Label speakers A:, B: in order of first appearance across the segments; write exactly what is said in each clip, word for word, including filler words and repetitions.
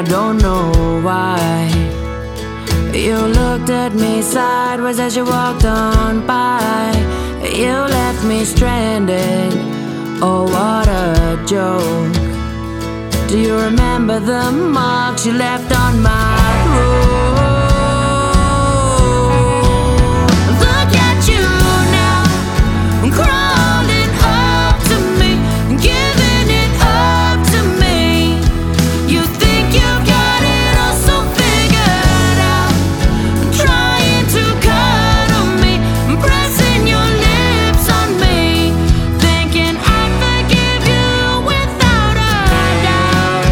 A: I don't know why. You looked at me sideways as you walked on by. You left me stranded, oh what a joke. Do you remember the marks you left on my road? Look at you now, crawling up to me, giving it up to me. You think you've got it all so figured out, trying to cuddle me, pressing your lips on me, thinking I'd forgive you without a doubt.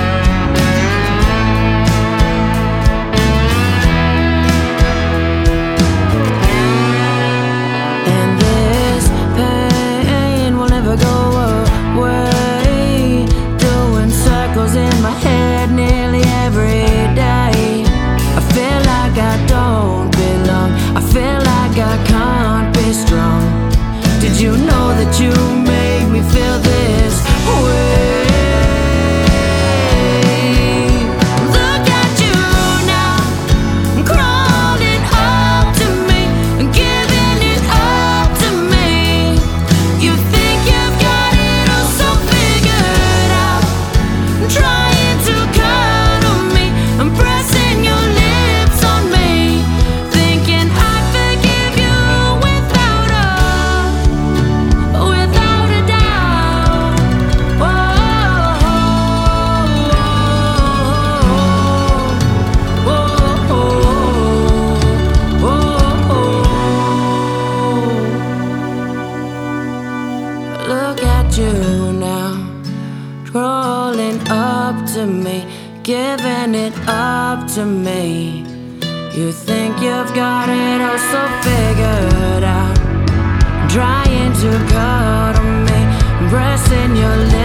A: And this pain will never go away, doing circles in my head nearly every day. I feel like I don't belong, I feel like I can't be strong. Did you know that you made me feel this way? Look at you now, crawling up to me, giving it up to me. You think you've got it all so figured out, trying to cuddle me, I'm pressing your lips on me, thinking I'd forgive you without a, without a doubt. Whoa, whoa, whoa, whoa. Look at you now, crawling up to me, giving it up to me. You think you've got it all so figured out, trying to cuddle me, pressing your lips